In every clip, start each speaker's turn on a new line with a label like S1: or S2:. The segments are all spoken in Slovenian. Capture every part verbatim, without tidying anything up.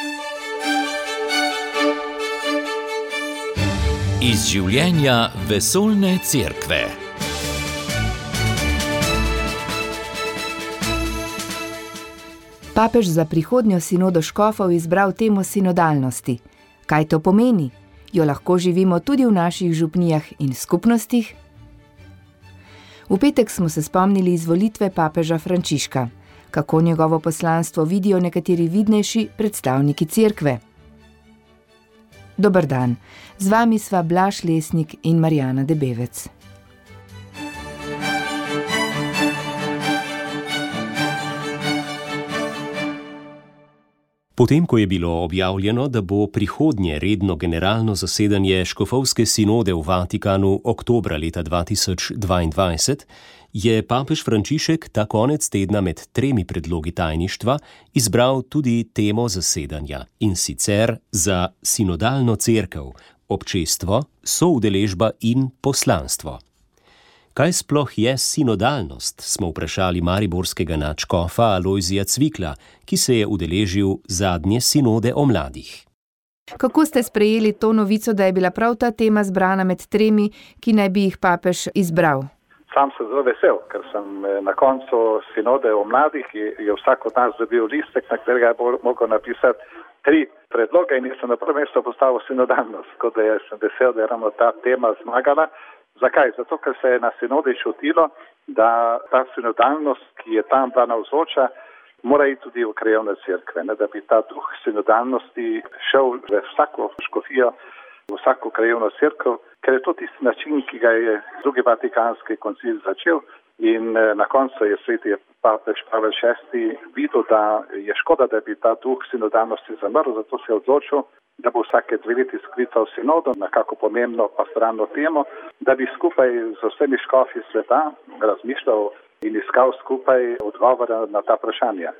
S1: Iz življenja vesoljne cerkve.
S2: Papež za prihodnjo sinodo škofov izbral temo sinodalnosti. Kaj to pomeni? Jo lahko živimo tudi v naših župnijah in skupnostih? V petek smo se spomnili izvolitve papeža Frančiška. Kako njegovo poslanstvo vidijo nekateri vidnejši predstavniki cerkve? Dober dan, z vami sva Blaž Lesnik in Marjana Debevec.
S3: Potem, ko je bilo objavljeno, da bo prihodnje redno generalno zasedanje škofovske sinode v Vatikanu oktobra leta dva tisoč dvaindvajset, je papež Frančišek ta konec tedna med tremi predlogi tajništva izbral tudi temo zasedanja, in sicer za sinodalno cerkev, občestvo, soudeležba in poslanstvo. Kaj sploh je sinodalnost, smo vprašali mariborskega nadškofa Alojzija Cvikla, ki se je udeležil zadnje sinode o mladih.
S2: Kako ste sprejeli to novico, da je bila prav ta tema zbrana med tremi, ki naj bi jih papež izbral?
S4: Sam sem zelo vesel, ker sem na koncu sinode o mladih, je vsak od nas dobil listek, na katerega je mogel napisati tri predloge in sem na prvo mesto postavil sinodalnost, tako da sem vesel, da je ravno ta tema zmagala. Zakaj? Zato, ker se je na sinodi čutilo, da ta sinodalnost, ki je tam bila navzoča, mora iti tudi v krajevne cerkve, ne, da bi ta duh sinodalnosti šel v vsako škofijo, v vsako krajevno cerkev, ker je to tisti način, ki ga je drugi vatikanski koncil začel in na koncu je sveti papež Pavel šesti videl, da je škoda, da bi ta duh sinodalnosti zamrl, zato se je odločil, da bo vsake dve leti sklical sinodo na kako pomembno pastoralno temo, da bi skupaj z vsemi škofi sveta razmišljal in iskal skupaj odgovore na ta vprašanja.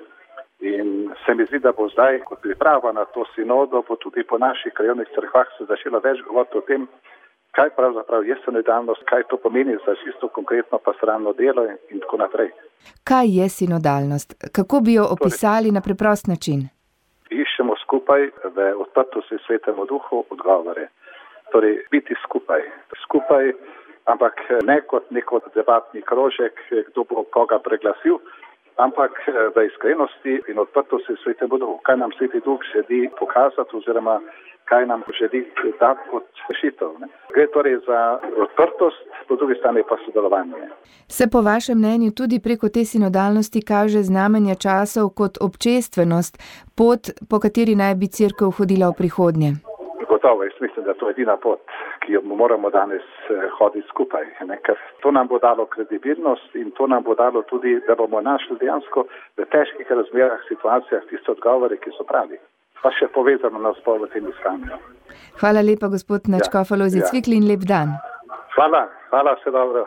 S4: In se mi zdi, da bo zdaj, kot priprava na to sinodo, bo tudi po naših krajevnih cerkvah se začela več govoriti o tem, kaj pravzaprav je sinodalnost, kaj to pomeni za čisto konkretno pastoralno delo in tako naprej.
S2: Kaj je sinodalnost? Kako bi jo opisali na preprost način?
S4: Iščemo skupaj v odprtosti svetemu duhu odgovore. Torej, biti skupaj. Skupaj, ampak ne kot neko debatni krožek, kdo bo koga preglasil, ampak v iskrenosti in odprtosti svetemu duhu. Kaj nam sveti duh želi pokazati oziroma kaj nam želi dati kot rešitev. Gre torej za odprtost, po drugi strani pa sodelovanje.
S2: Se po vašem mnenju tudi preko te sinodalnosti kaže znamenje časov kot občestvenost, pot, po kateri naj bi cerkev hodila v prihodnje?
S4: Gotovo, jaz mislim, da to je edina pot, ki jo moramo danes hoditi skupaj. Ne? Ker to nam bo dalo kredibilnost in to nam bo dalo tudi, da bomo našli dejansko v težkih razmerah, situacijah tiste odgovore, ki so pravi. Pa še povezano nas bo v tem iskanju.
S2: Hvala lepa, gospod nadškof Alojzij Cvikl, in lep dan.
S4: Hvala, hvala, vse dobro.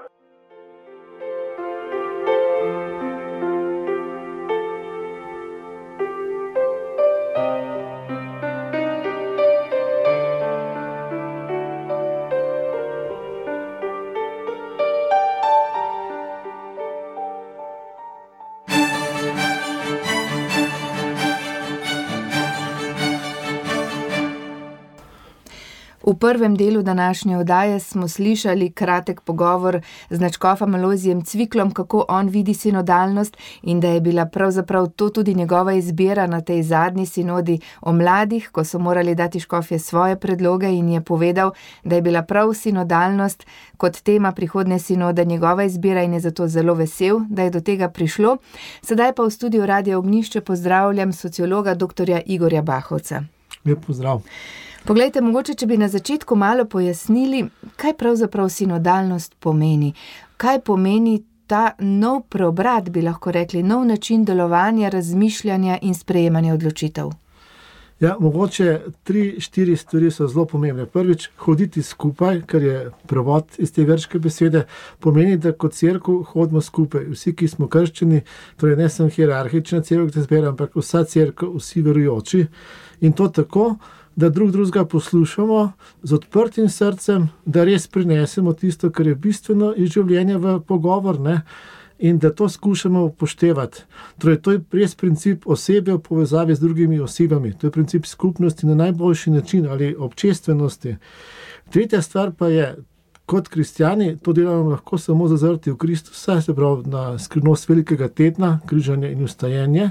S2: V prvem delu današnje oddaje smo slišali kratek pogovor z nadškofom Alojzijem Cviklom, kako on vidi sinodalnost in da je bila pravzaprav to tudi njegova izbira na tej zadnji sinodi o mladih, ko so morali dati škofje svoje predloge, in je povedal, da je bila prav sinodalnost kot tema prihodnje sinode njegova izbira in je zato zelo vesel, da je do tega prišlo. Sedaj pa v studiu Radia Ognjišče pozdravljam sociologa doktorja Igorja Bahovca.
S5: Lep pozdrav.
S2: Poglejte, mogoče, če bi na začetku malo pojasnili, kaj pravzaprav sinodalnost pomeni. Kaj pomeni ta nov preobrat, bi lahko rekli, nov način delovanja, razmišljanja in sprejemanja odločitev?
S5: Ja, mogoče tri, štiri stvari so zelo pomembne. Prvič, hoditi skupaj, kar je prevod iz te grške besede, pomeni, da kot cerkev hodimo skupaj. Vsi, ki smo krščeni, torej ne sem hierarhična cerkev, ki se zbira, ampak vsa cerkev, vsi verujoči. In to tako, da drug drugega poslušamo z odprtim srcem, da res prinesemo tisto, kar je bistveno iz življenja v pogovor, ne? in da to skušamo upoštevati. Torej, to je res princip osebe v povezavi z drugimi osebami. To je princip skupnosti na najboljši način ali občestvenosti. Tretja stvar pa je, kot kristjani, to delamo lahko samo zazrti v Kristusa, se pravi na skrivnost velikega tedna, križanje in vstajenje,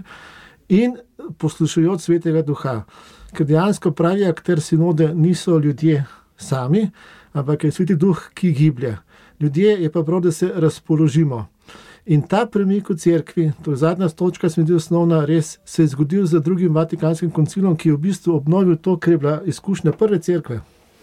S5: in poslušajoč Svetega Duha. Ker dejansko pravi akter sinode niso ljudje sami, ampak je Sveti Duh, ki giblje. Ljudje je pa prav, da se razpoložimo. In ta premik v cerkvi, to je zadnja točka, se mi zdi osnovna, res se je zgodil z drugim Vatikanskim koncilom, ki je v bistvu obnovil to, kar je bila izkušnja prve cerkve.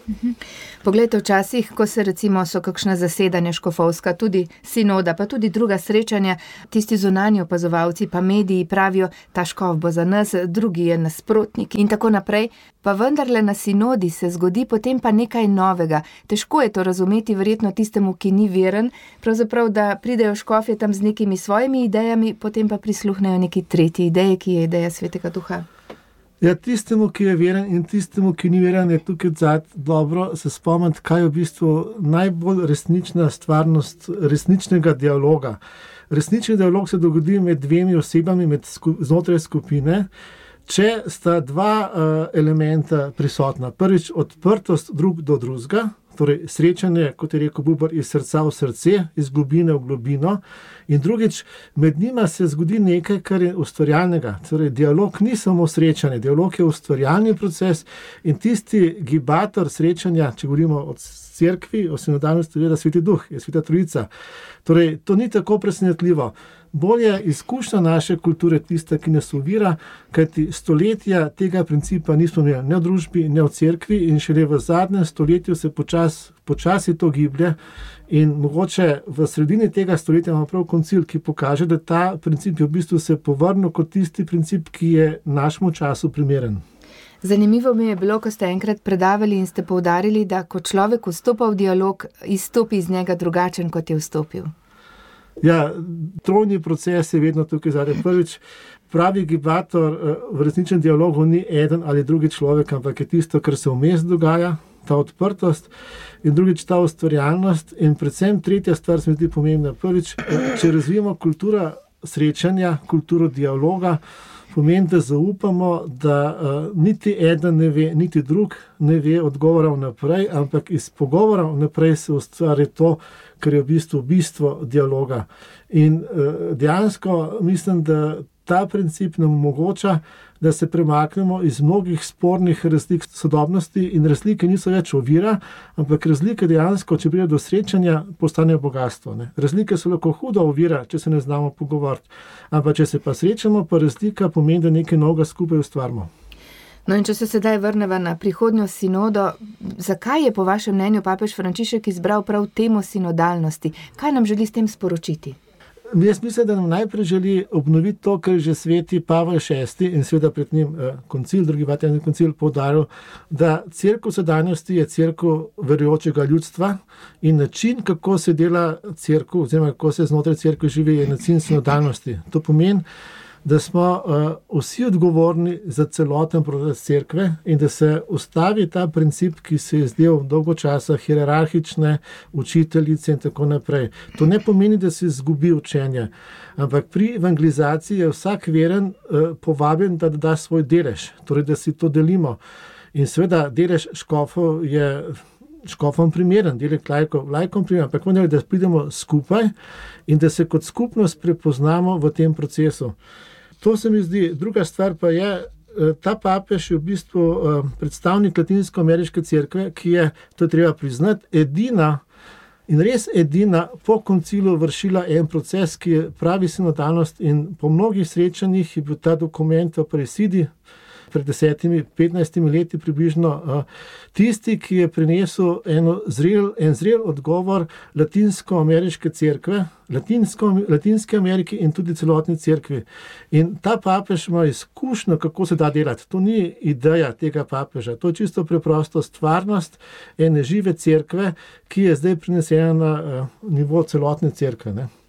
S2: Poglejte, včasih, ko se recimo so kakšna zasedanja škofovska, tudi sinoda, pa tudi druga srečanja, tisti zunanji opazovalci pa mediji pravijo, ta škof bo za nas, drugi je nasprotnik in tako naprej, pa vendarle na sinodi se zgodi potem pa nekaj novega. Težko je to razumeti verjetno tistemu, ki ni veren, pravzaprav, da pridejo škofje tam z nekimi svojimi idejami, potem pa prisluhnejo neki tretji ideji, ki je ideja Svetega Duha.
S5: Ja, tistemu, ki je veren in tistemu, ki ni veren, je tukaj zad dobro se spomniti, kaj je v bistvu najbolj resnična stvarnost resničnega dialoga. Resnični dialog se dogodi med dvemi osebami, med sku, znotraj skupine, če sta dva uh, elementa prisotna. Prvič, odprtost drug do drugega, torej srečanje, kot je rekel Bubar, iz srca v srce, iz globine v globino. In drugič, med njima se zgodi nekaj, kar je ustvarjalnega. Torej, dialog ni samo srečanje, dialog je ustvarjalni proces in tisti gibator srečanja, če govorimo o cerkvi, o sinodalnosti, je Sveti Duh, je Sveta Trojica. Torej, to ni tako presenetljivo. Bolj je izkušnja naše kulture tista, ki nas ovira, kajti stoletja tega principa nismo imeli ne v družbi, ne v cerkvi in šele v zadnjem stoletju se počasi počasi to giblje in mogoče v sredini tega stoletja imamo prav koncil, ki pokaže, da ta princip je v bistvu se povrnil kot tisti princip, ki je našemu času primeren.
S2: Zanimivo mi je bilo, ko ste enkrat predavali in ste poudarili, da ko človek vstopa v dialog, izstopi iz njega drugačen, kot je vstopil.
S5: Ja, trojni proces je vedno tukaj zadaj. Prvič, pravi gibator v resničnem dialogu ni eden ali drugi človek, ampak je tisto, kar se vmes dogaja, ta odprtost, in drugič ta ustvarjalnost in predvsem tretja stvar se mi zdi pomembna. Prvič, če razvijamo kulturo srečanja, kulturo dialoga, pomeni, da zaupamo, da uh, niti eden ne ve, niti drug ne ve odgovora vnaprej, ampak iz pogovora vnaprej se ustvari to, kar je v bistvu bistvo dialoga. In uh, dejansko mislim, da ta princip nam omogoča, da se premaknemo iz mnogih spornih razlik sodobnosti in razlike niso več ovira, ampak razlike dejansko, če pride do srečanja, postanejo bogatstvo. Ne? Razlike so lahko huda ovira, če se ne znamo pogovoriti, ampak če se pa srečamo, pa razlika pomeni, da nekaj novega skupaj ustvarimo.
S2: No in če se sedaj vrneva na prihodnjo sinodo, zakaj je po vašem mnenju papež Frančišek izbral prav temo sinodalnosti? Kaj nam želi s tem sporočiti?
S5: Jaz mislim, da nam najprej želi obnoviti to, kar je že sveti Pavel šesti in seveda pred njim eh, koncil, drugi Vatikanski koncil poudaril, da cerkev sedanjosti je cerkev verujočega ljudstva in način, kako se dela cerkev, oziroma kako se znotraj cerkve živi, je način sinodalnosti. To pomeni, da smo uh, vsi odgovorni za celoten proces cerkve in da se ustavi ta princip, ki se je zdel dolgo časa hierarhične učiteljice in tako naprej. To ne pomeni, da se izgubi učenje, ampak pri evangelizaciji je vsak veren uh, povabljen, da da svoj delež, torej da si to delimo. In seveda delež škofov je škofom primeren, delež lajkov, lajkom primeren, ampak vendar, da pridemo skupaj in da se kot skupnost prepoznamo v tem procesu. To se mi zdi. Druga stvar pa je, ta papež je v bistvu predstavnik Latinsko-ameriške cerkve, ki je, to treba priznati, edina in res edina po koncilu vršila en proces, ki je pravi sinodalnost in po mnogih srečanjih je bil ta dokument v Presidi pred desetimi, petnajstimi leti približno, tisti, ki je prinesel eno zrel, en zrel odgovor Latinsko-ameriške cerkve, Latinsko, Latinske Amerike in tudi celotni cerkvi. In ta papež ima izkušnjo, kako se da delati. To ni ideja tega papeža, to je čisto preprosto stvarnost ene žive cerkve, ki je zdaj prinesena na uh, nivo celotne cerkve, ne.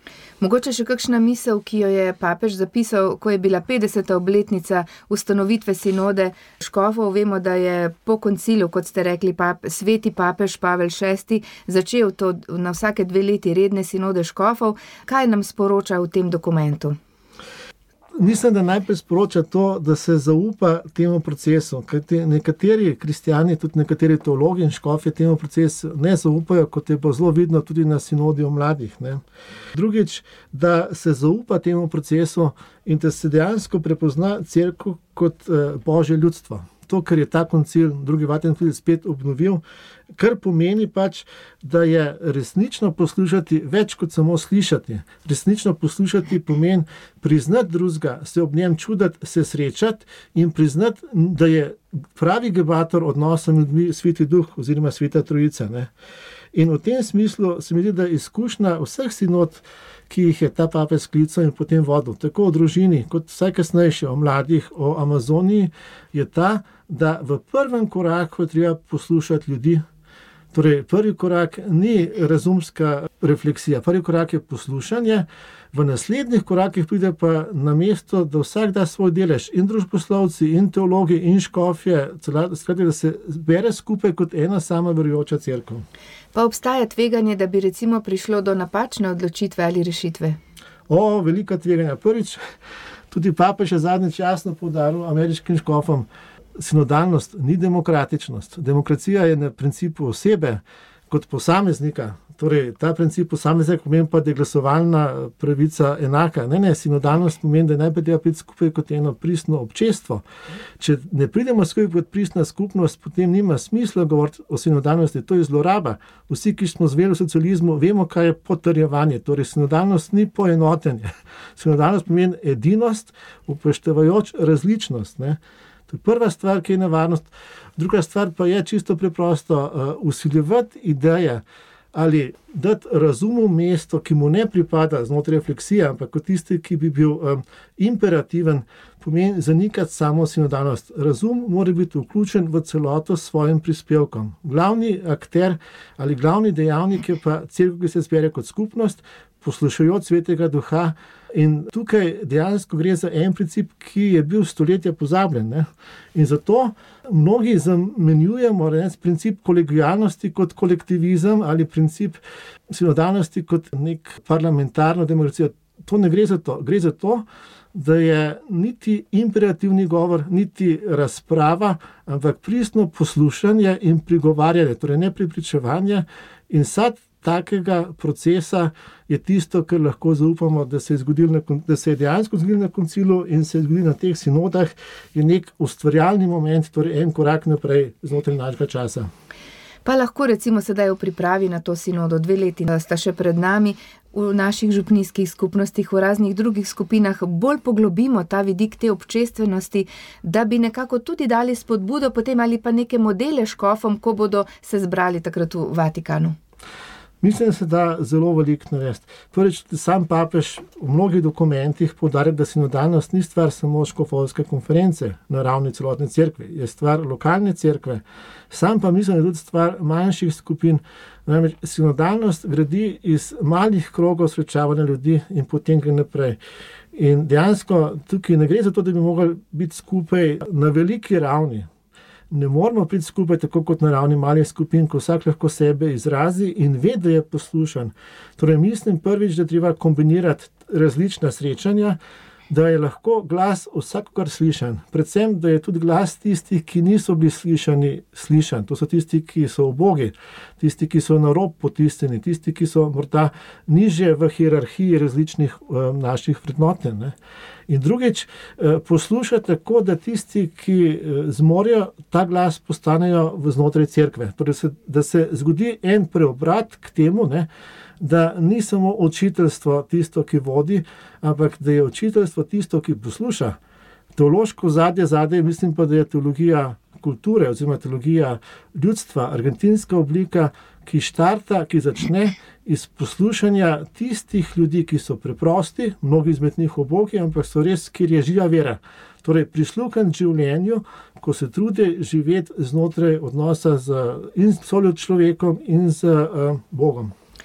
S2: Mogoče še kakšna misel, ki jo je papež zapisal, ko je bila petdeseta obletnica ustanovitve sinode škofov. Vemo, da je po koncilu, kot ste rekli, pap, sveti papež Pavel šesti začel to na vsake dve leti redne sinode škofov. Kaj nam sporoča v tem dokumentu?
S5: Mislim, da najprej sporoča to, da se zaupa temu procesu. Kajti nekateri kristjani, tudi nekateri teologi in škofje temu procesu ne zaupajo, kot je pa zelo vidno tudi na sinodi o mladih. Ne. Drugič, da se zaupa temu procesu in da se dejansko prepozna cerkev kot eh, božje ljudstvo. To, kar je ta koncil, drugi Vatikanski koncil spet obnovil, kar pomeni pač, da je resnično poslušati več kot samo slišati. Resnično poslušati pomeni priznati drugega, se ob njem čuditi, se srečati in priznati, da je pravi gebator odnosa med ljudmi Sveti Duh oziroma Sveta Trojica. Ne. In v tem smislu se mi zdi, da izkušnja vseh sinod, ki jih je ta papež sklical in potem vodil, tako o družini, kot vsaj kasnejše, o mladih, o Amazoniji, je ta, da v prvem koraku je treba poslušati ljudi. Torej, prvi korak ni razumska refleksija, prvi korak je poslušanje, v naslednjih korakih pride pa na mesto, da vsak da svoj delež, in družboslovci, in teologi, in škofje, skratka, da se zbere skupaj kot ena sama verujoča cerkev.
S2: Pa obstaja tveganje, da bi recimo prišlo do napačne odločitve ali rešitve?
S5: O, velika tveganja. Prvič, tudi papež je zadnjič jasno poudaril ameriškim škofom, sinodalnost ni demokratičnost. Demokracija je na principu osebe kot posameznika. Torej, ta princip posameznika pomeni pa, da je glasovalna pravica enaka. Ne, ne, sinodalnost pomeni, da je najprej treba priti skupaj kot eno pristno občestvo. Če ne pridemo skupaj kot pristna skupnost, potem nima smisla govoriti o sinodalnosti, to je zloraba. Vsi, ki smo zveli v socializmu, vemo, kaj je potrjevanje. Torej, sinodalnost ni poenotenje. Sinodalnost pomeni edinost, upoštevajoč različnost. Ne. To je prva stvar, ki je nevarnost. Druga stvar pa je čisto preprosto uh, usiljevati ideje ali dati razumu mesto, ki mu ne pripada znotraj refleksije, ampak kot tisti, ki bi bil um, imperativen, pomeni zanikati samo sinodalnost. Razum mora biti vključen v celoto s svojim prispevkom. Glavni akter ali glavni dejavnik je pa cerkev, ki se zbere kot skupnost, poslušajoč Svetega Duha. In tukaj dejansko gre za en princip, ki je bil stoletja pozabljen. Ne? In zato mnogi zamenjujemo princip kolegialnosti kot kolektivizem ali princip sinodalnosti kot nek parlamentarno demokracijo. To ne gre za to. Gre za to, da je niti imperativni govor, niti razprava, ampak pristno poslušanje in prigovarjanje, torej ne prepričevanje. In sad takega procesa je tisto, kar lahko zaupamo, da se je, zgodil, da se je dejansko zgodil na koncilu in se je zgodil na teh sinodah, je nek ustvarjalni moment, torej en korak naprej znotraj našega časa.
S2: Pa lahko recimo sedaj v pripravi na to sinodo, dve leti sta še pred nami, v naših župnijskih skupnostih, v raznih drugih skupinah bolj poglobimo ta vidik te občestvenosti, da bi nekako tudi dali spodbudo potem ali pa neke modele škofom, ko bodo se zbrali takrat v Vatikanu.
S5: Mislim, da se da zelo veliko narediti. Prvič, sam papež v mnogih dokumentih poudarja, da sinodalnost ni stvar samo škofovske konference na ravni celotne cerkve, je stvar lokalne cerkve. Sam pa mislim, da je tudi stvar manjših skupin. Namreč sinodalnost gradi iz malih krogov srečavanja ljudi in potem gre naprej. In dejansko tukaj ne gre za to, da bi mogli biti skupaj na veliki ravni. Ne moramo priti skupaj tako kot na ravni malih skupin, ko vsak lahko sebe izrazi in ve, da je poslušan. Torej mislim prvič, da treba kombinirati različna srečanja, da je lahko glas vsakokar slišan. Predvsem, da je tudi glas tistih, ki niso bili slišani, slišan. To so tisti, ki so ubogi, tisti, ki so na rob potisnjeni, tisti, ki so morda nižje v hierarhiji različnih um, naših vrednotenj. Ne. In drugič, poslušati tako, da tisti, ki zmorejo, ta glas postanejo v znotraj cerkve. Torej, da se zgodi en preobrat k temu, ne, da ni samo učiteljstvo tisto, ki vodi, ampak da je učiteljstvo tisto, ki posluša. Teološko zadje, zadje, mislim pa, da je teologija kulture oziroma teologija ljudstva, argentinska oblika, ki štarta, ki začne iz poslušanja tistih ljudi, ki so preprosti, mnogi izmed njih ubogi, ampak so res, kjer je živa vera. Torej, prisluhniti življenju, ko se trudi živeti znotraj odnosa z in soljud človekom in z uh, Bogom.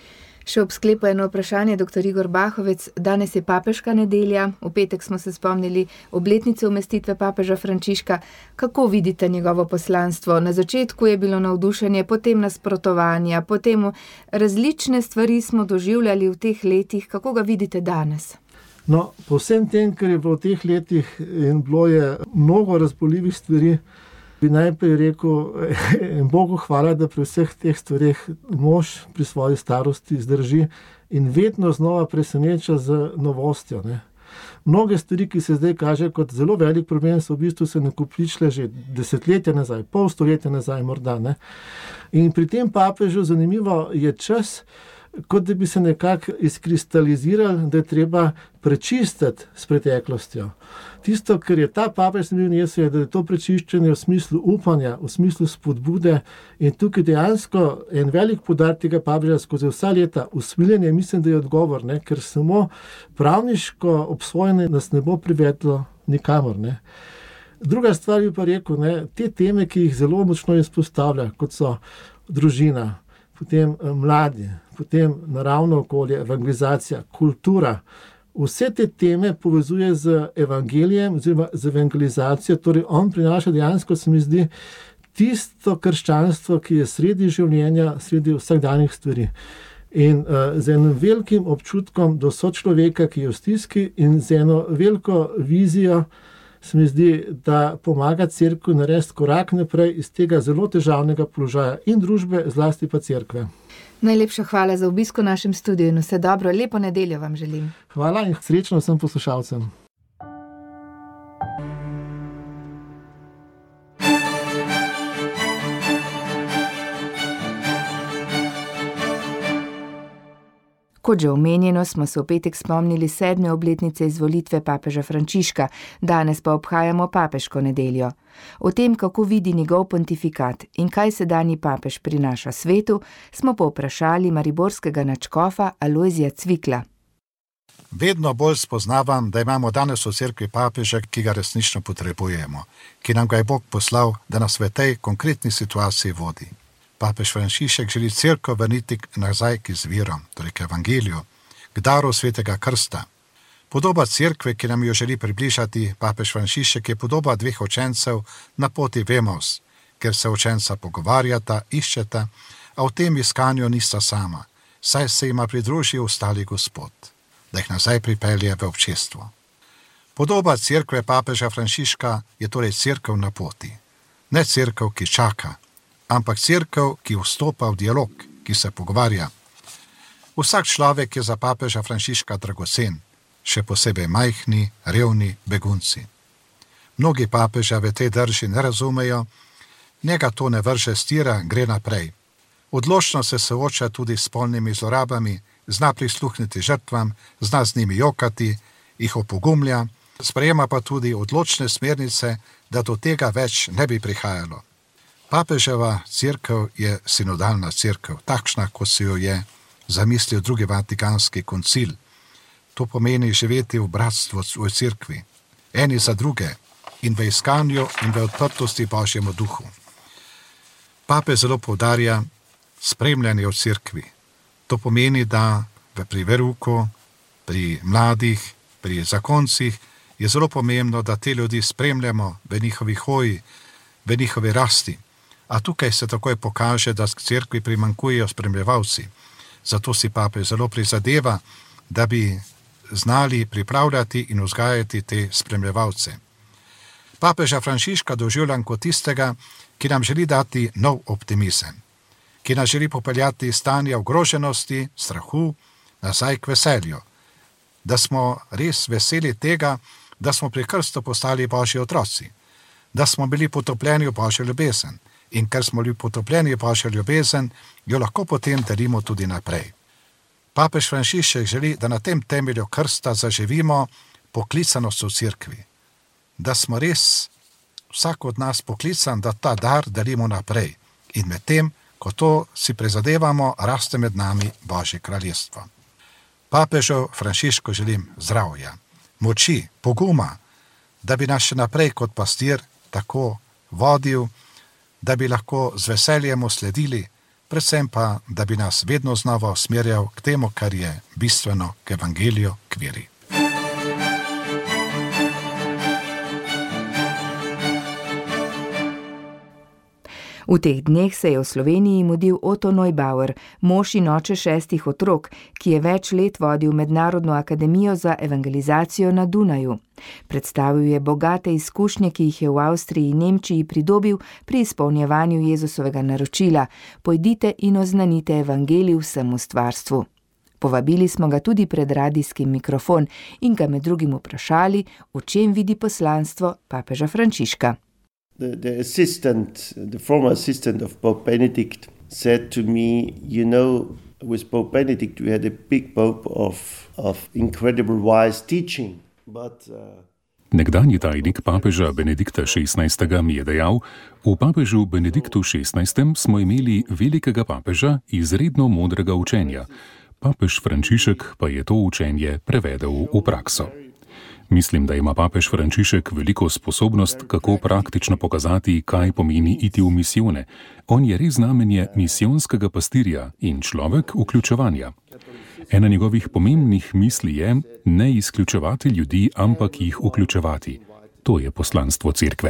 S2: Še ob sklepu eno vprašanje, doktor Igor Bahovec. Danes je papeška nedelja, v petek smo se spomnili obletnice umestitve papeža Frančiška. Kako vidite njegovo poslanstvo? Na začetku je bilo navdušenje, potem nasprotovanja, potem različne stvari smo doživljali v teh letih. Kako ga vidite danes?
S5: No, po vsem tem, kar je bilo v teh letih in bilo je mnogo razboljivih stvari, bi najprej rekel, Bogu hvala, da pri vseh teh stvareh mož pri svoji starosti zdrži in vedno znova preseneča z novostjo. Ne. Mnoge stvari, ki se zdaj kaže kot zelo velik problem, so v bistvu se nakopičile že desetletja nazaj, pol stoletja nazaj morda. Ne. In pri tem papežu zanimivo je čas, kot da bi se nekako izkristalizirali, da je treba prečistiti s preteklostjo. Tisto, kar je ta papež nesel, je, da je to prečiščenje v smislu upanja, v smislu spodbude in tukaj dejansko en velik poudarek tega papeža skozi vsa leta usmiljenje, mislim, da je odgovor, ne? Ker samo pravniško obsojanje nas ne bo privedlo nikamor. Ne? Druga stvar bi pa rekel, ne? Te teme, ki jih zelo močno izpostavlja, kot so družina, potem mladi, potem naravno okolje, evangelizacija, kultura. Vse te teme povezuje z evangelijem oziroma z evangelizacijo, torej on prinaša dejansko, se mi zdi, tisto krščanstvo, ki je sredi življenja, sredi vsakdanjih stvari. In uh, z enim velikim občutkom do sočloveka, ki je v stiski in z eno veliko vizijo, se mi zdi, da pomaga cerkvi narediti korak naprej iz tega zelo težavnega položaja in družbe, zlasti pa cerkve.
S2: Najlepša hvala za obisk v našem studiu in vse dobro, lepo nedeljo vam želim.
S5: Hvala in srečno vsem poslušalcem.
S2: Kot že omenjeno, smo se v petek spomnili sedme obletnice izvolitve papeža Frančiška, danes pa obhajamo papeško nedeljo. O tem, kako vidi njegov pontifikat in kaj sedanji papež prinaša svetu, smo povprašali mariborskega nadškofa Alojzija Cvikla.
S6: Vedno bolj spoznavam, da imamo danes v cerkvi papeža, ki ga resnično potrebujemo, ki nam ga je Bog poslal, da nas v tej konkretni situaciji vodi. Papež Frančišek želi cerkev vrniti nazaj k izvirom, torej k evangeliju, k daru svetega krsta. Podoba cerkve, ki nam jo želi približati papež Frančišek, je podoba dveh učencev na poti v Emaus, ker se učenca pogovarjata, iščeta, a v tem iskanju nista sama, saj se jima pridruži ostali Gospod, da jih nazaj pripelje v občestvo. Podoba cerkve papeža Frančiška je torej cerkev na poti. Ne cerkev, ki čaka, ampak cerkev, ki vstopa v dialog, ki se pogovarja. Vsak človek je za papeža Frančiška dragocen, še posebej majhni, revni, begunci. Mnogi papeža v tej drži ne razumejo, njega to ne vrže stira, gre naprej. Odločno se sooča tudi s spolnimi zlorabami, zna prisluhniti žrtvam, zna z njimi jokati, jih opogumlja, sprejema pa tudi odločne smernice, da do tega več ne bi prihajalo. Papeževa cerkev je sinodalna cerkev, takšna, kot si jo je zamislil drugi vatikanski koncil. To pomeni živeti v bratstvu v cerkvi, eni za druge in v iskanju in v odprtosti Božjemu duhu. Papež zelo poudarja spremljanje v cerkvi. To pomeni, da pri veruku, pri mladih, pri zakoncih je zelo pomembno, da te ljudi spremljamo v njihovi hoji, v njihovi rasti. A tukaj se takoj pokaže, da k cerkvi primanjkujejo spremljevalci. Zato si papež zelo prizadeva, da bi znali pripravljati in vzgajati te spremljevalce. Papeža Frančiška doživljam kot tistega, ki nam želi dati nov optimizem, ki nas želi popeljati iz stanja ogroženosti, strahu, nazaj k veselju. Da smo res veseli tega, da smo pri krstu postali Božji otroci, da smo bili potopljeni v Božjo ljubezen in ker smo bili potopljeni v Božjo ljubezen, jo lahko potem delimo tudi naprej. Papež Frančišek želi, da na tem temelju krsta zaživimo poklicanost v cerkvi, da smo res vsak od nas poklican, da ta dar delimo naprej in med tem, ko to si prizadevamo, raste med nami Božje kraljestvo. Papežu Frančišku želim zdravja, moči, poguma, da bi nas še naprej kot pastir tako vodil, da bi lahko z veseljem sledili predvsem pa, da bi nas vedno znova usmerjal k temu, kar je bistveno, k evangeliju, k veri.
S2: V teh dneh se je v Sloveniji mudil Otto Neubauer, mož in oče šestih otrok, ki je več let vodil Mednarodno akademijo za evangelizacijo na Dunaju. Predstavil je bogate izkušnje, ki jih je v Avstriji in Nemčiji pridobil pri izpolnjevanju Jezusovega naročila: pojdite in oznanite evangelij vsemu stvarstvu. Povabili smo ga tudi pred radijskim mikrofon in ga med drugim vprašali, v čem vidi poslanstvo papeža Frančiška.
S7: The, the assistant, the former assistant of Pope Benedict said to me, you know, with Pope Benedict we had a big pope of, of incredible wise teaching, but... Uh...
S8: Nekdanji tajnik papeža Benedikta šestnajstega mi je dejal, v papežu Benediktu šestnajstem smo imeli velikega papeža izredno modrega učenja. Papež Frančišek pa je to učenje prevedel v prakso. Mislim, da ima papež Frančišek veliko sposobnost, kako praktično pokazati, kaj pomeni iti v misijone. On je res znamenje misijonskega pastirja in človek vključevanja. Ena njegovih pomembnih misli je ne izključevati ljudi, ampak jih vključevati. To je poslanstvo cerkve.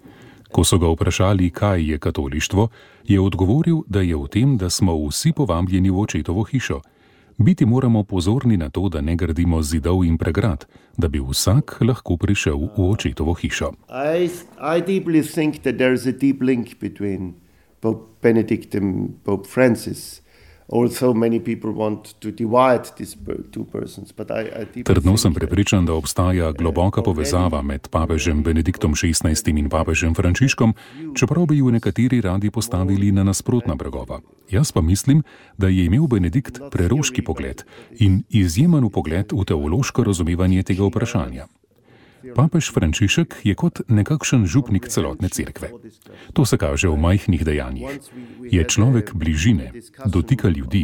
S8: Ko so ga vprašali, kaj je katolištvo, je odgovoril, da je v tem, da smo vsi povabljeni v očetovo hišo. Biti moramo pozorni na to, da ne gradimo zidov in pregrad, da bi vsak lahko prišel v očetovo hišo.
S7: I, I deeply think that there is a deep link between Pope Benedict and Pope Francis. Also many people want to divide these two persons, but I, I
S8: Trdno sem prepričan, da obstaja globoka povezava med papežem Benediktom šestnajstim in papežem Frančiškom, čeprav bi ju nekateri radi postavili na nasprotna bregova. Jaz pa mislim, da je imel Benedikt preroški pogled in izjemen pogled v teološko razumevanje tega vprašanja. Papež Frančišek je kot nekakšen župnik celotne cerkve. To se kaže v majhnih dejanjih. Je človek bližine, dotika ljudi.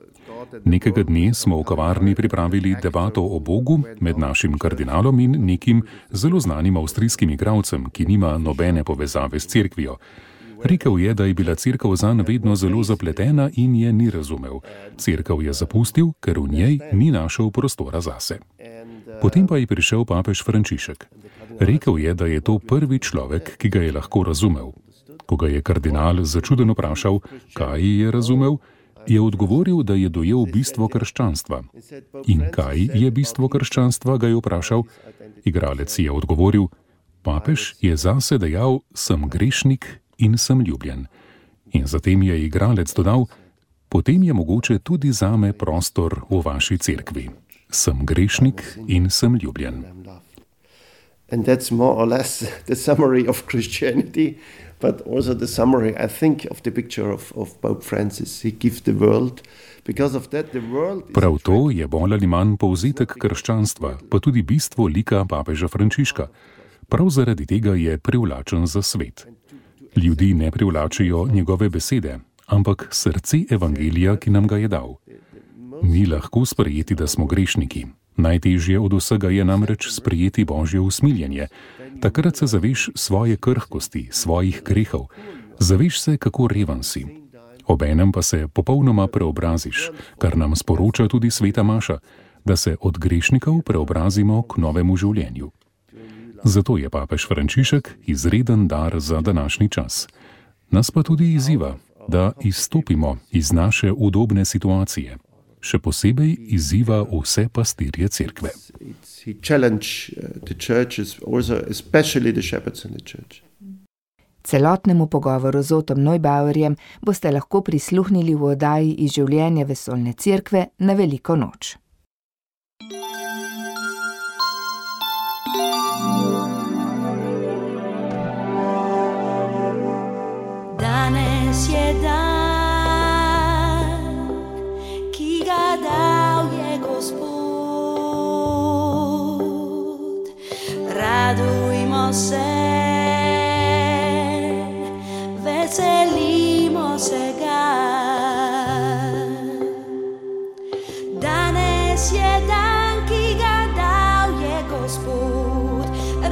S8: Nekega dne smo v kavarni pripravili debato o Bogu med našim kardinalom in nekim zelo znanim avstrijskim igralcem, ki nima nobene povezave s cerkvijo. Rekel je, da je bila cerkev zanj vedno zelo zapletena in je ni razumel. Cerkev je zapustil, ker v njej ni našel prostora zase. Potem pa je prišel papež Frančišek. Rekel je, da je to prvi človek, ki ga je lahko razumel. Ko ga je kardinal začuden vprašal, kaj je razumel, je odgovoril, da je dojel bistvo krščanstva. In kaj je bistvo krščanstva, ga je vprašal. Igralec je odgovoril, papež je zase dejal, sem grešnik in sem ljubljen. In zatem je igralec dodal, potem je mogoče tudi zame prostor v vaši cerkvi. Sem grešnik in sem ljubljen.
S7: And that's more or less the summary of Christianity, but also the summary, I think, of the picture of, of Pope Francis. He gives the world, because of that the world is...
S8: Prav to je bolj ali manj povzetek krščanstva, pa tudi bistvo lika papeža Frančiška. Prav zaradi tega je privlačen za svet. Ljudi ne privlačijo njegove besede, ampak srce evangelija, ki nam ga je dal. Ni lahko sprejeti, da smo grešniki. Najtežje od vsega je namreč sprejeti Božje usmiljenje. Takrat se zaveš svoje krhkosti, svojih grehov. Zaveš se, kako reven si. Obenem pa se popolnoma preobraziš, kar nam sporoča tudi sveta Maša, da se od grešnikov preobrazimo k novemu življenju. Zato je papež Frančišek izreden dar za današnji čas. Nas pa tudi izziva, da izstopimo iz naše udobne situacije. Še posebej izziva vse pastirje cerkve.
S2: Celotnemu pogovoru z Ottom Neubauerjem boste lahko prisluhnili v oddaji iz življenja vesoljne cerkve na veliko noč.
S9: Danes je dan, dal je Gospod, radujmo se, veselimo se ga. Danes je dan, ki ga dal je Gospod,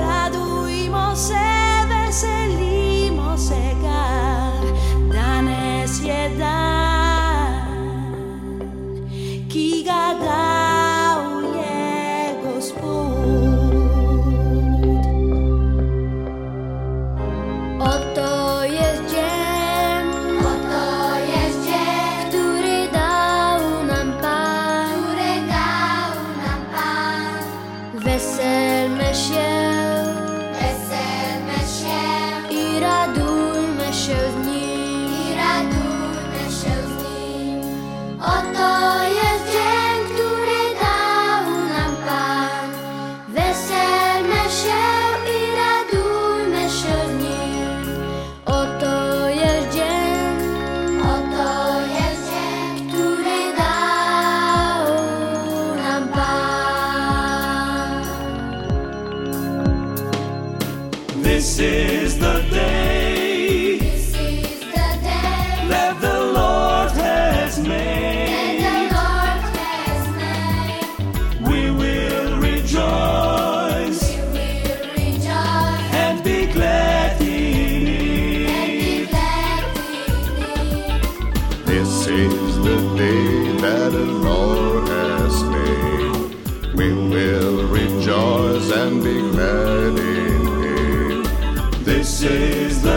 S9: radujmo se, veselimo se ga. Danes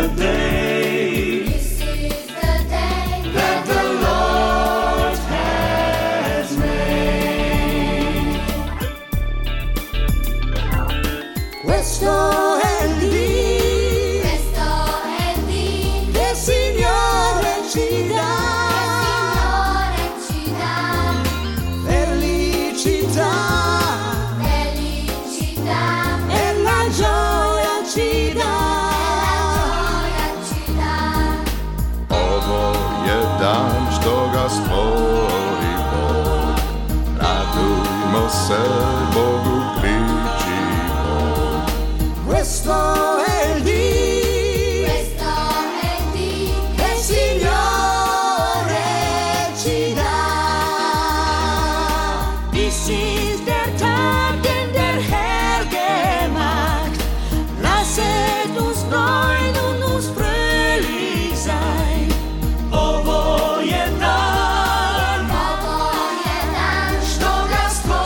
S10: the day, this is the day that the Lord has made. Questo è il dì, questo è il dì che il Signore ci dà, che il Signore ci dà, felicità, felicità, e la gioia ci dà, e la gioia ci dà.
S11: Ovo je dan što ga stvori Bog, radujmo se, Bogu kličimo.
S10: Questo è il dì, questo è il dì che il Signore ci dà. Dies ist der Tag, den der Herr gemacht. Lasset uns freuen und uns fröhlich sein. Ovo je dan, ovo je dan što ga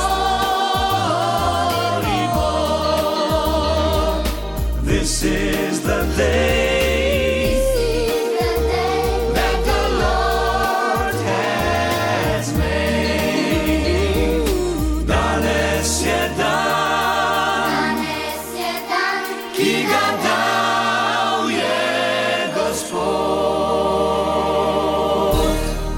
S10: stvori Bog. This is the day, this is the day that the Lord has made. Danes je dan, danes je dan, ki ga dal je Gospod.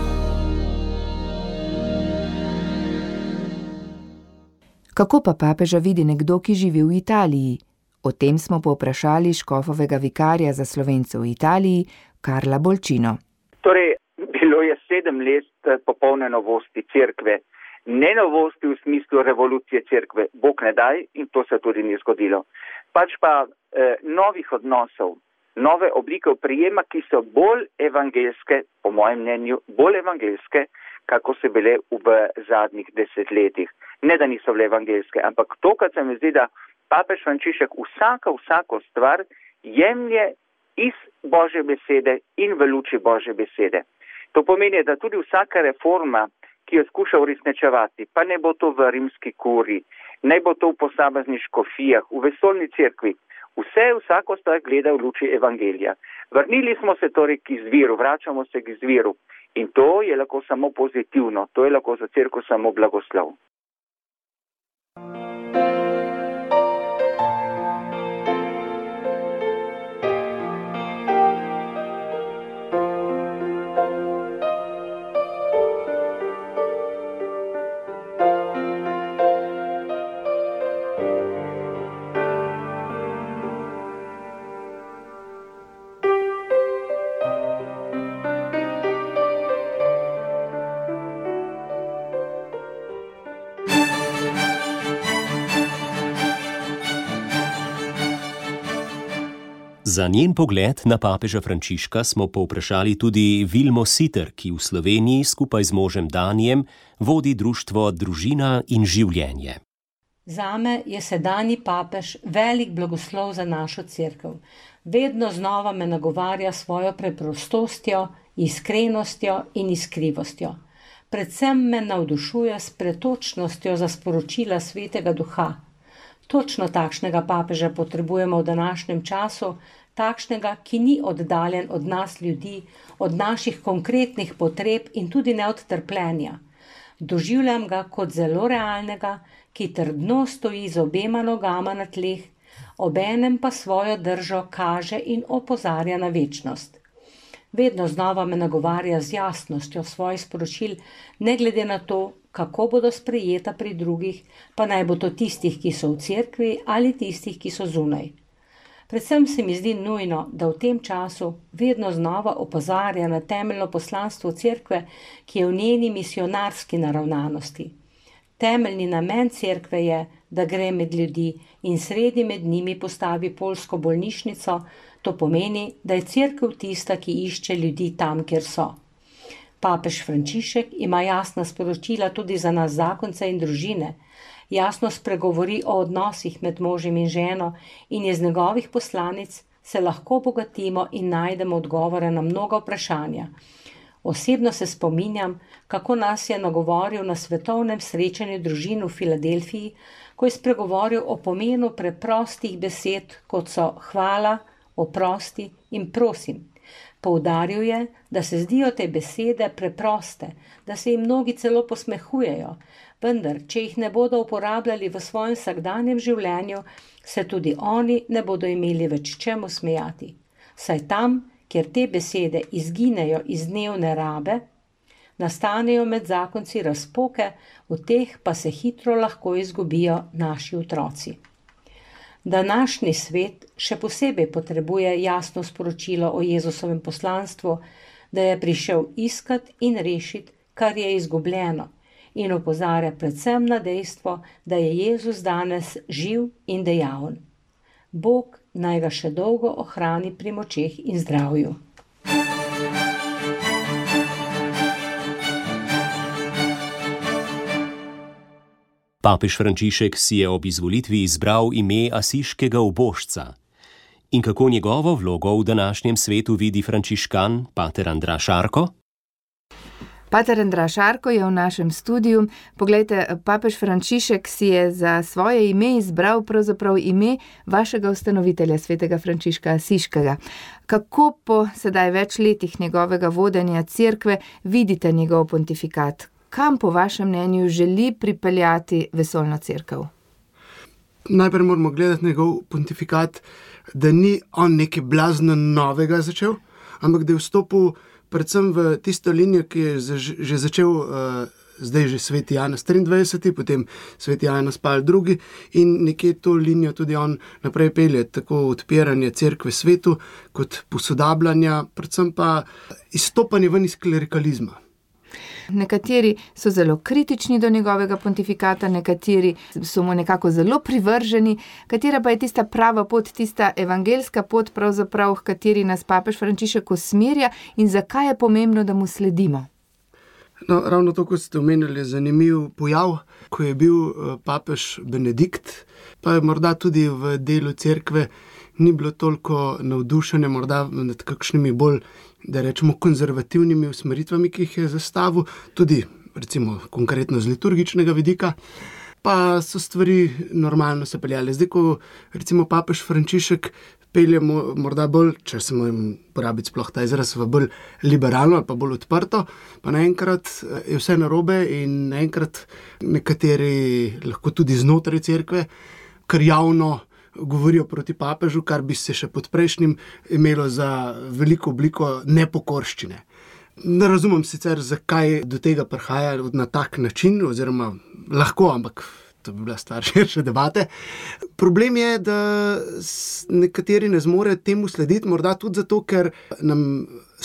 S2: Kako pa papeža vidi nekdo, ki živi v Italiji? O tem smo povprašali škofovega vikarja za Slovence v Italiji, Karla Bolčino.
S12: Torej, bilo je sedem let popolne novosti cerkve. Ne novosti v smislu revolucije cerkve, Bog ne daj, in to se tudi ni zgodilo. Pač pa eh, novih odnosov, nove oblike prijema, ki so bolj evangelske, po mojem mnenju, bolj evangelske, kako so bile v zadnjih desetletjih. Ne, da niso bile evangelske, ampak to, kar se mi zdi, da papež Frančišek vsaka, vsako stvar jemlje iz Božje besede in v luči Božje besede. To pomeni, da tudi vsaka reforma, ki jo skuša uresničevati, pa ne bo to v rimski kuri, ne bo to v posameznih škofijah, v vesoljni cerkvi, vse, vsako stvar gleda v luči evangelija. Vrnili smo se torej k izviru, vračamo se k izviru in to je lahko samo pozitivno, to je lahko za cerkev samo blagoslov.
S3: Za njen pogled na papeža Frančiška smo povprašali tudi Vilmo Siter, ki v Sloveniji skupaj z možem Danijem vodi društvo Družina in življenje.
S13: Zame je sedanji papež velik blagoslov za našo cerkev. Vedno znova me nagovarja svojo preprostostjo, iskrenostjo in iskrivostjo. Predvsem me navdušuje s pretočnostjo za sporočila Svetega Duha. Točno takšnega papeža potrebujemo v današnjem času, takšnega, ki ni oddaljen od nas ljudi, od naših konkretnih potreb in tudi ne od trpljenja. Doživljam ga kot zelo realnega, ki trdno stoji z obema nogama na tleh, obenem pa svojo držo kaže in opozarja na večnost. Vedno znova me nagovarja z jasnostjo svojih sporočil, ne glede na to, kako bodo sprejeta pri drugih, pa naj bo to tistih, ki so v cerkvi ali tistih, ki so zunaj. Predvsem se mi zdi nujno, da v tem času vedno znova opozarja na temeljno poslanstvo cerkve, ki je v njeni misionarski naravnanosti. Temeljni namen cerkve je, da gre med ljudi in sredi med njimi postavi poljsko bolnišnico, to pomeni, da je cerkev tista, ki išče ljudi tam, kjer so. Papež Frančišek ima jasna sporočila tudi za nas zakonce in družine, jasno spregovori o odnosih med možem in ženo in iz njegovih poslanic se lahko bogatimo in najdemo odgovore na mnoga vprašanja. Osebno se spominjam, kako nas je nagovoril na svetovnem srečanju družin v Filadelfiji, ko je spregovoril o pomenu preprostih besed, kot so hvala, oprosti in prosim. Poudaril je, da se zdijo te besede preproste, da se jim mnogi celo posmehujejo, vendar, če jih ne bodo uporabljali v svojem vsakdanjem življenju, se tudi oni ne bodo imeli več čemu smejati. Saj tam, kjer te besede izginejo iz dnevne rabe, nastanejo med zakonci razpoke, v teh pa se hitro lahko izgubijo naši otroci. Današnji svet še posebej potrebuje jasno sporočilo o Jezusovem poslanstvu, da je prišel iskat in rešiti, kar je izgubljeno, in opozarja predvsem na dejstvo, da je Jezus danes živ in dejaven. Bog naj ga še dolgo ohrani pri močeh in zdravju.
S3: Papež Frančišek si je ob izvolitvi izbral ime asiškega ubožca. In kako njegovo vlogo v današnjem svetu vidi frančiškan pater Andraž Arko?
S2: Pater Andraž Arko je v našem studiu. Poglejte, papež Frančišek si je za svoje ime izbral pravzaprav ime vašega ustanovitelja, svetega Frančiška Asiškega. Kako po sedaj več letih njegovega vodenja cerkve vidite njegov pontifikat? Kam po vašem mnenju želi pripeljati vesoljno cerkev?
S14: Najprej moramo gledati njegov pontifikat, da ni on nekaj blazno novega začel, ampak da je vstopil predvsem v tisto linijo, ki je že začel uh, zdaj že sveti Janez triindvajseti, potem sveti Janez Pavel drugi in nekje to linijo tudi on naprej pelje, tako odpiranje cerkve svetu, kot posodabljanja, predvsem pa izstopanje ven iz klerikalizma.
S2: Nekateri so zelo kritični do njegovega pontifikata, nekateri so mu nekako zelo privrženi. Katera pa je tista prava pot, tista evangeljska pot, pravzaprav, v kateri nas papež Frančišek usmerja in zakaj je pomembno, da mu sledimo?
S14: No, ravno to, kot ste omenili, je zanimiv pojav, ko je bil papež Benedikt, pa je morda tudi v delu cerkve ni bilo toliko navdušenja, morda nad kakšnimi bolj, da rečemo, konzervativnimi usmeritvami, ki jih je zastavil, tudi recimo konkretno z liturgičnega vidika, pa so stvari normalno se peljale. Zdaj, ko recimo papež Frančišek pelje morda bolj, če se moram porabiti sploh ta izraz, v bolj liberalno ali pa bolj odprto, pa naenkrat je vse narobe in naenkrat nekateri lahko tudi znotraj cerkve, kar javno govorijo proti papežu, kar bi se še pod prejšnjim imelo za veliko obliko nepokorščine. Ne razumem sicer, zakaj do tega prihaja na tak način, oziroma lahko, ampak to bi bila stvar širše debate. Problem je, da nekateri ne zmorejo temu slediti, morda tudi zato, ker nam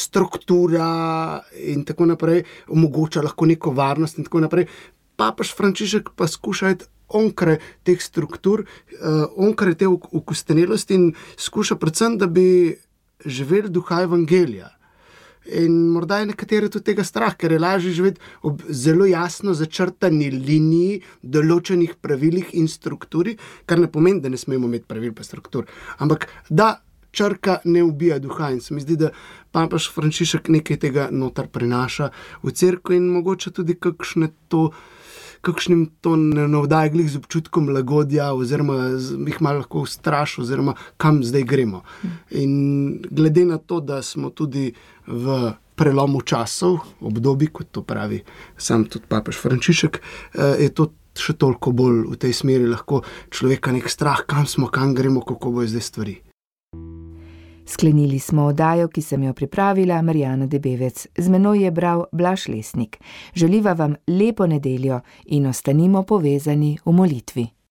S14: struktura in tako naprej omogoča lahko neko varnost in tako naprej. Papež Frančišek pa skuša iti onkraj teh struktur, onkraj te okostenelosti in skuša predvsem, da bi živeli duha evangelija. In morda je nekatere tudi tega strah, ker je lažje živeti ob zelo jasno začrtani liniji, določenih pravilih in strukturi, kar ne pomeni, da ne smemo imeti pravil pa struktur, ampak da črka ne ubija duha in se mi zdi, da papež Frančišek nekaj tega notar prinaša v cerkev in mogoče tudi kakšne to kakšnim to ne navdaja glih z občutkom lagodja oziroma jih malo lahko ustraši oziroma kam zdaj gremo. In glede na to, da smo tudi v prelomu časov, obdobji, kot to pravi sam tudi papež Frančišek, je to še toliko bolj v tej smeri lahko človeka nek strah, kam smo, kam gremo, kako bo zdaj stvari.
S2: Sklenili smo oddajo, ki sem jo pripravila, Marjana Debevec. Z menoj je bral Blaž Lesnik. Želiva vam lepo nedeljo in ostanimo povezani v molitvi.